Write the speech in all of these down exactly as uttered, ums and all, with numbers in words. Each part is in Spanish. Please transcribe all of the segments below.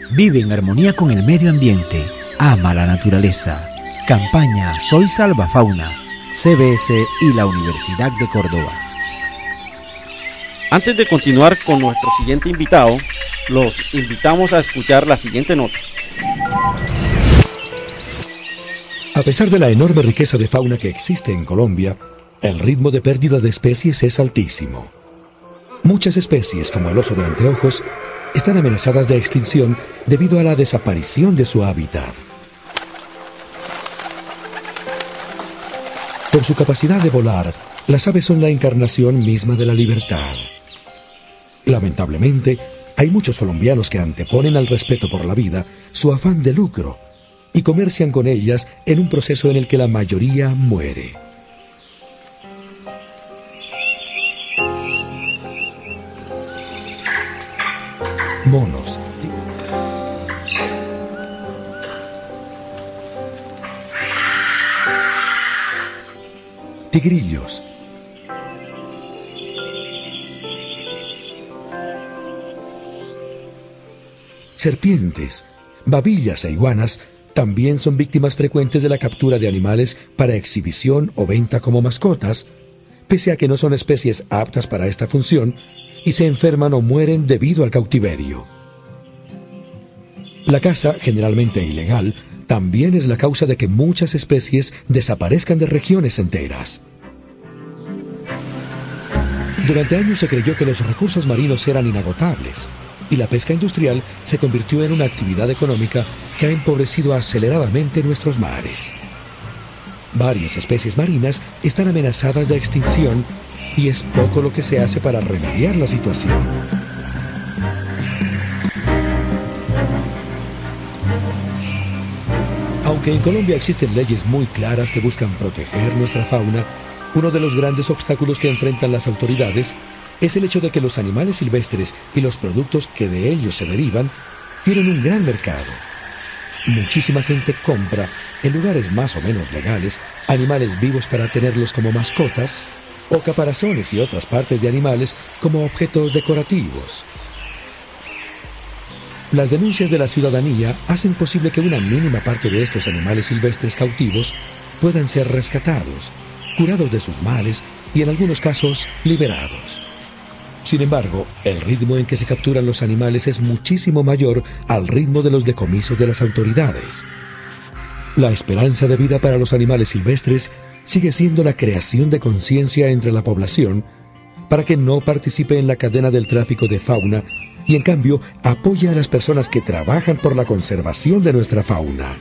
Vive en armonía con el medio ambiente. Ama la naturaleza. Campaña Soy Salvafauna, C B S y la Universidad de Córdoba. Antes de continuar con nuestro siguiente invitado, los invitamos a escuchar la siguiente nota. A pesar de la enorme riqueza de fauna que existe en Colombia, el ritmo de pérdida de especies es altísimo. Muchas especies, como el oso de anteojos, están amenazadas de extinción debido a la desaparición de su hábitat. Por su capacidad de volar, las aves son la encarnación misma de la libertad. Lamentablemente, hay muchos colombianos que anteponen al respeto por la vida su afán de lucro y comercian con ellas en un proceso en el que la mayoría muere. Monos. Tigrillos. Serpientes, babillas e iguanas también son víctimas frecuentes de la captura de animales para exhibición o venta como mascotas, pese a que no son especies aptas para esta función y se enferman o mueren debido al cautiverio. La caza, generalmente ilegal, también es la causa de que muchas especies desaparezcan de regiones enteras. Durante años se creyó que los recursos marinos eran inagotables, y la pesca industrial se convirtió en una actividad económica que ha empobrecido aceleradamente nuestros mares. Varias especies marinas están amenazadas de extinción y es poco lo que se hace para remediar la situación. Aunque en Colombia existen leyes muy claras que buscan proteger nuestra fauna, uno de los grandes obstáculos que enfrentan las autoridades es el hecho de que los animales silvestres y los productos que de ellos se derivan tienen un gran mercado. Muchísima gente compra, en lugares más o menos legales, animales vivos para tenerlos como mascotas, o caparazones y otras partes de animales como objetos decorativos. Las denuncias de la ciudadanía hacen posible que una mínima parte de estos animales silvestres cautivos puedan ser rescatados, curados de sus males y en algunos casos liberados. Sin embargo, el ritmo en que se capturan los animales es muchísimo mayor al ritmo de los decomisos de las autoridades. La esperanza de vida para los animales silvestres sigue siendo la creación de conciencia entre la población para que no participe en la cadena del tráfico de fauna y en cambio apoye a las personas que trabajan por la conservación de nuestra fauna.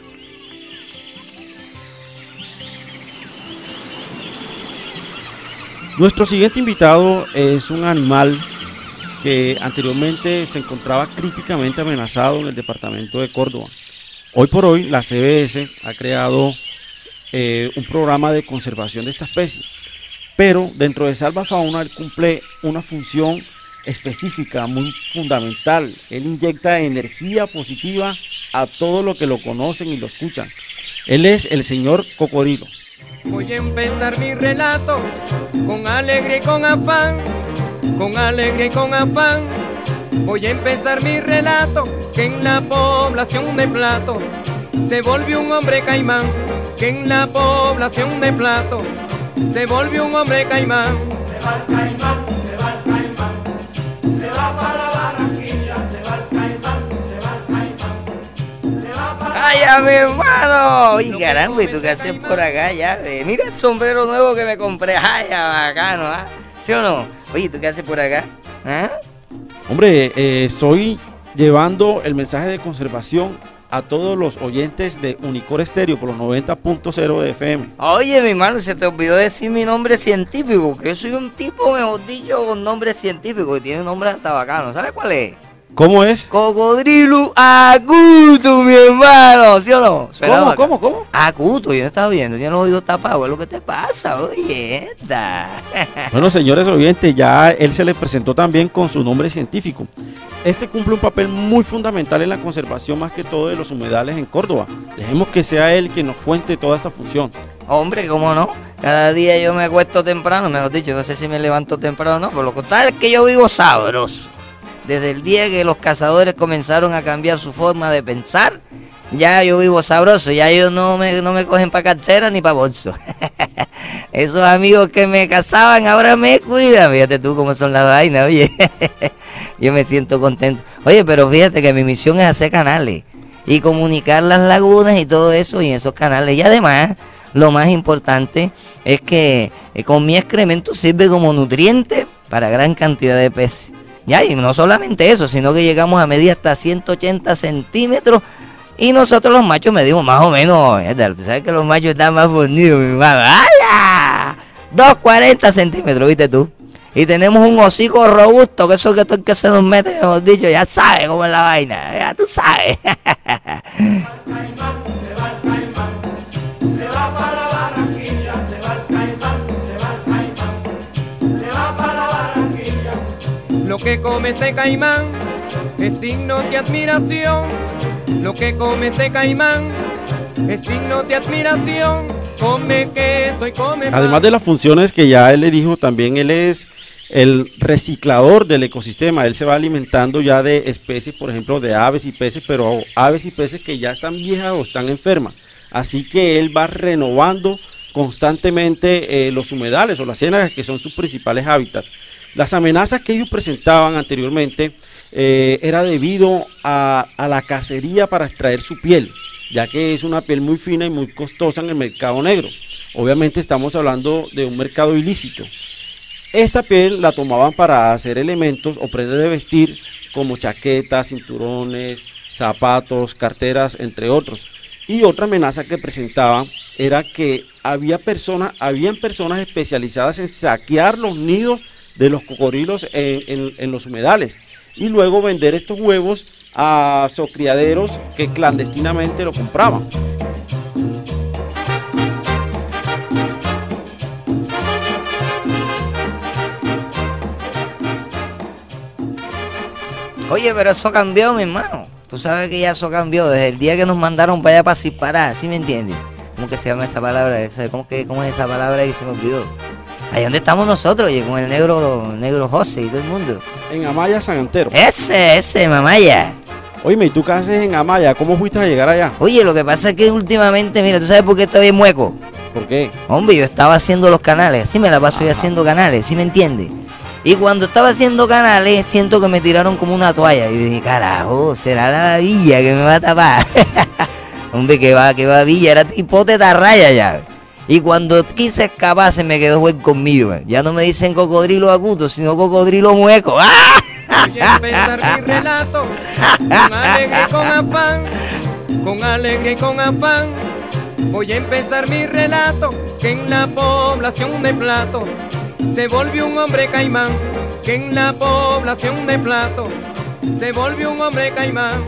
Nuestro siguiente invitado es un animal que anteriormente se encontraba críticamente amenazado en el departamento de Córdoba. Hoy por hoy la C B S ha creado eh, un programa de conservación de esta especie, pero dentro de Salvafauna él cumple una función específica, muy fundamental. Él inyecta energía positiva a todo lo que lo conocen y lo escuchan. Él es el señor Cocodrilo. Voy a empezar mi relato con alegría y con afán, con alegría y con afán. Voy a empezar mi relato que en la población de Plato se volvió un hombre caimán, que en la población de Plato se volvió un hombre caimán. Se va el caimán, se va el caimán, se va para Barranquilla, se va el caimán, se va el caimán, se va para... ¡Ay, a mi hermano! Oye, caramba, ¿y tú qué haces por acá ya? Eh, mira el sombrero nuevo que me compré. ¡Ay, bacano! ¿Ah? ¿Sí o no? Oye, ¿tú qué haces por acá? ¿Ah? Hombre, eh, estoy llevando el mensaje de conservación a todos los oyentes de Unicor Estéreo por los noventa punto cero de F M. Oye, mi hermano, se te olvidó decir mi nombre científico, que yo soy un tipo, mejor dicho, con nombre científico, que tiene un nombre hasta bacano. ¿Sabes cuál es? ¿Cómo es? Cocodrilo acuto, mi hermano, ¿sí o no? ¿Cómo, cómo, cómo? Acuto, yo no estaba viendo, tienes los oídos tapados, es lo que te pasa, oye, esta. Bueno, señores oyentes, ya él se le presentó también con su nombre científico. Este cumple un papel muy fundamental en la conservación, más que todo de los humedales en Córdoba. Dejemos que sea él quien nos cuente toda esta función. Hombre, ¿cómo no? Cada día yo me acuesto temprano, mejor dicho, no sé si me levanto temprano o no, pero lo que tal es que yo vivo sabroso. desde el día que los cazadores comenzaron a cambiar su forma de pensar, ya yo vivo sabroso, ya ellos no me, no me cogen para cartera ni para bolso. Esos amigos que me cazaban ahora me cuidan, fíjate tú cómo son las vainas, oye. Yo me siento contento. Oye, pero fíjate que mi misión es hacer canales y comunicar las lagunas y todo eso y esos canales. Y además, lo más importante es que eh, con mi excremento sirve como nutriente para gran cantidad de peces. Ya, y no solamente eso, sino que llegamos a medir hasta ciento ochenta centímetros. Y nosotros los machos medimos más o menos, tú sabes que los machos están más fornidos, mi hermano. ¡Hala! doscientos cuarenta centímetros, ¿viste tú? Y tenemos un hocico robusto, que eso que todo el que se nos mete, mejor dicho, ya sabe cómo es la vaina, ya tú sabes. Lo que come este caimán es digno de admiración. Lo que come este caimán es digno de admiración. Come queso y come pan. Además de las funciones que ya él le dijo, también él es el reciclador del ecosistema. Él se va alimentando ya de especies, por ejemplo, de aves y peces, pero aves y peces que ya están viejas o están enfermas. Así que él va renovando constantemente eh, los humedales o las ciénagas, que son sus principales hábitats. Las amenazas que ellos presentaban anteriormente eh, era debido a, a la cacería para extraer su piel, ya que es una piel muy fina y muy costosa en el mercado negro. Obviamente estamos hablando de un mercado ilícito. Esta piel la tomaban para hacer elementos o prendas de vestir como chaquetas, cinturones, zapatos, carteras, entre otros. Y otra amenaza que presentaban era que había personas, habían personas especializadas en saquear los nidos de los cocodrilos en, en, en los humedales y luego vender estos huevos a zoocriaderos que clandestinamente lo compraban. Oye, pero eso cambió, mi hermano. Tú sabes que ya eso cambió desde el día que nos mandaron para allá para Cipará, ¿sí me entiendes? ¿Cómo que se llama esa palabra? ¿Cómo, que, cómo es esa palabra que se me olvidó? Ahí donde estamos nosotros, oye, con el negro, negro José y todo el mundo. En Amaya, San Antero. Ese, ese, mamaya. Oye, ¿y tú qué haces en Amaya? ¿Cómo fuiste a llegar allá? Oye, lo que pasa es que últimamente, mira, ¿tú sabes por qué estoy en mueco? ¿Por qué? Hombre, yo estaba haciendo los canales, así me la paso yo haciendo canales, ¿sí me entiendes? Y cuando estaba haciendo canales, siento que me tiraron como una toalla. Y yo dije, carajo, será la babilla que me va a tapar. Hombre, que va, que babilla, era tipo tetarraya ya. Y cuando quise escapar, se me quedó buen conmigo. Ya no me dicen cocodrilo acuto, sino cocodrilo mueco. ¡Ah! Voy a empezar mi relato con alegre y con afán, con alegre y con afán. Voy a empezar mi relato que en la población de Plato se volvió un hombre caimán, que en la población de Plato se volvió un hombre caimán.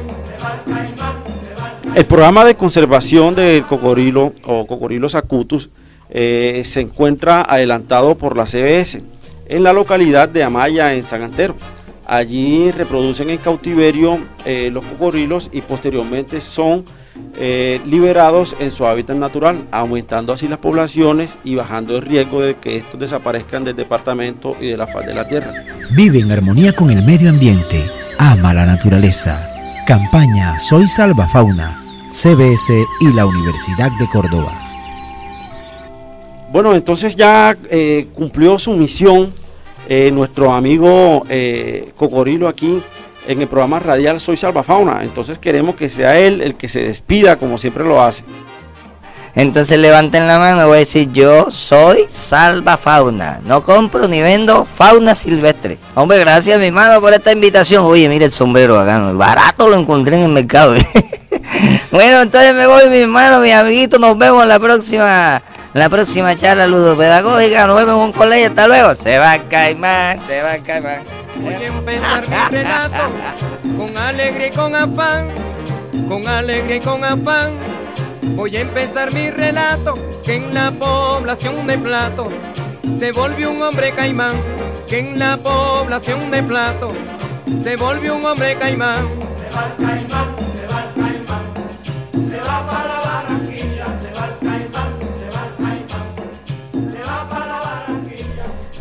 El programa de conservación del cocodrilo o Cocodrilos acutus eh, se encuentra adelantado por la C B S en la localidad de Amaya, en San Antero. Allí reproducen en cautiverio eh, los cocodrilos y posteriormente son eh, liberados en su hábitat natural, aumentando así las poblaciones y bajando el riesgo de que estos desaparezcan del departamento y de la faz de la tierra. Vive en armonía con el medio ambiente. Ama la naturaleza. Campaña Soy Salvafauna. C B S y la Universidad de Córdoba. Bueno, entonces ya eh, cumplió su misión eh, nuestro amigo eh, Cocodrilo aquí en el programa radial Soy Salvafauna. Entonces queremos que sea él el que se despida como siempre lo hace. Entonces levanten la mano, voy a decir: yo soy Salvafauna, no compro ni vendo fauna silvestre. Hombre, gracias mi hermano por esta invitación. Oye, mira el sombrero acá, ¿no? Barato lo encontré en el mercado. Bueno, entonces me voy, mi hermano, mis amiguitos, nos vemos en la próxima, la próxima charla ludopedagógica. Nos vemos en un colegio, hasta luego. Se va a caimán, se va a caimán. Voy a empezar mi relato con alegre y con afán, con alegre y con afán. Voy a empezar mi relato que en la población de Plato se volvió un hombre caimán, que en la población de Plato se volvió un hombre caimán. Se va el caimán, se va el caimán, se va para Barranquilla, se va el caimán, se va el caimán, se va para Barranquilla.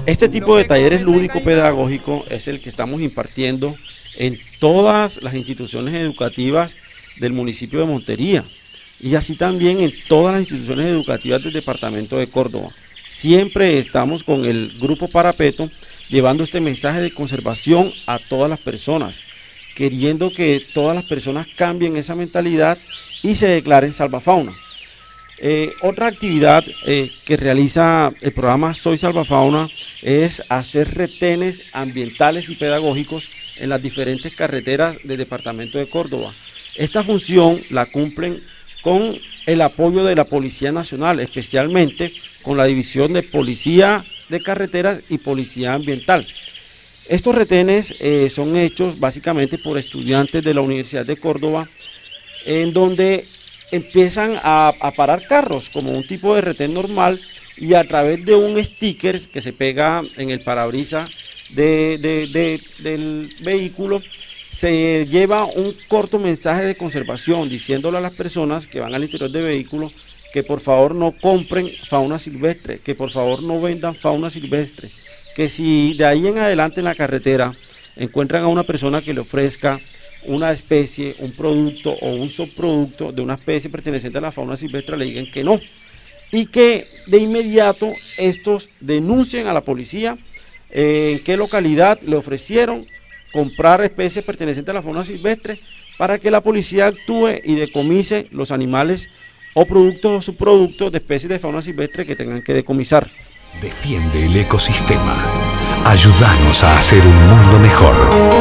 Este tipo de talleres lúdico-pedagógicos es el que estamos impartiendo en todas las instituciones educativas del municipio de Montería y así también en todas las instituciones educativas del departamento de Córdoba. Siempre estamos con el Grupo Parapeto llevando este mensaje de conservación a todas las personas, queriendo que todas las personas cambien esa mentalidad y se declaren salvafauna. Eh, otra actividad eh, que realiza el programa Soy Salvafauna es hacer retenes ambientales y pedagógicos en las diferentes carreteras del departamento de Córdoba. Esta función la cumplen con el apoyo de la Policía Nacional, especialmente con la División de Policía de Carreteras y Policía Ambiental. Estos retenes eh, son hechos básicamente por estudiantes de la Universidad de Córdoba, en donde empiezan a, a parar carros como un tipo de retén normal y a través de un sticker que se pega en el parabrisas de, de, de, del vehículo, se lleva un corto mensaje de conservación diciéndole a las personas que van al interior del vehículo que por favor no compren fauna silvestre, que por favor no vendan fauna silvestre, que si de ahí en adelante en la carretera encuentran a una persona que le ofrezca una especie, un producto o un subproducto de una especie perteneciente a la fauna silvestre, le digan que no y que de inmediato estos denuncien a la policía eh, en qué localidad le ofrecieron comprar especies pertenecientes a la fauna silvestre para que la policía actúe y decomise los animales o productos o subproductos de especies de fauna silvestre que tengan que decomisar. Defiende el ecosistema. Ayúdanos a hacer un mundo mejor.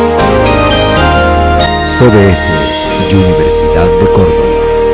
C B S y Universidad de Córdoba.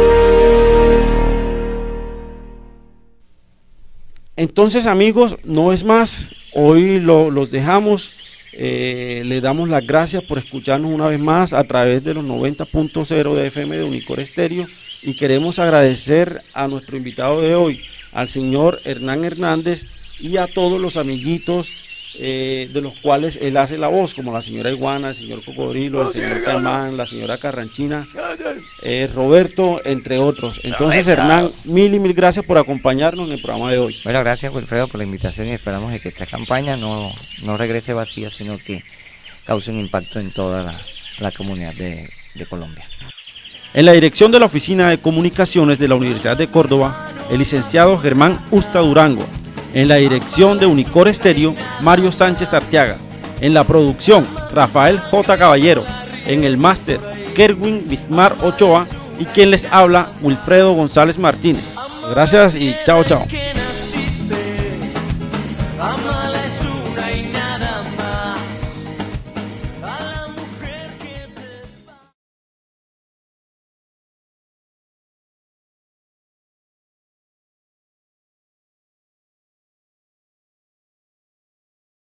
Entonces, amigos, no es más, hoy lo, los dejamos, eh, le damos las gracias por escucharnos una vez más a través de los noventa punto cero de F M de Unicor Estéreo y queremos agradecer a nuestro invitado de hoy, al señor Hernán Hernández y a todos los amiguitos Eh, de los cuales él hace la voz, como la señora Iguana, el señor Cocodrilo, el señor Caimán, la señora Carranchina, eh, Roberto, entre otros. Entonces, Hernán, mil y mil gracias por acompañarnos en el programa de hoy. Bueno, gracias Wilfredo por la invitación y esperamos que esta campaña no, no regrese vacía, sino que cause un impacto en toda la, la comunidad de, de Colombia. En la dirección de la Oficina de Comunicaciones de la Universidad de Córdoba, el licenciado Germán Usta Durango. En la dirección de Unicor Estéreo, Mario Sánchez Arteaga. En la producción, Rafael J. Caballero. En el máster, Kerwin Bismar Ochoa. Y quien les habla, Wilfredo González Martínez. Gracias y chao, chao.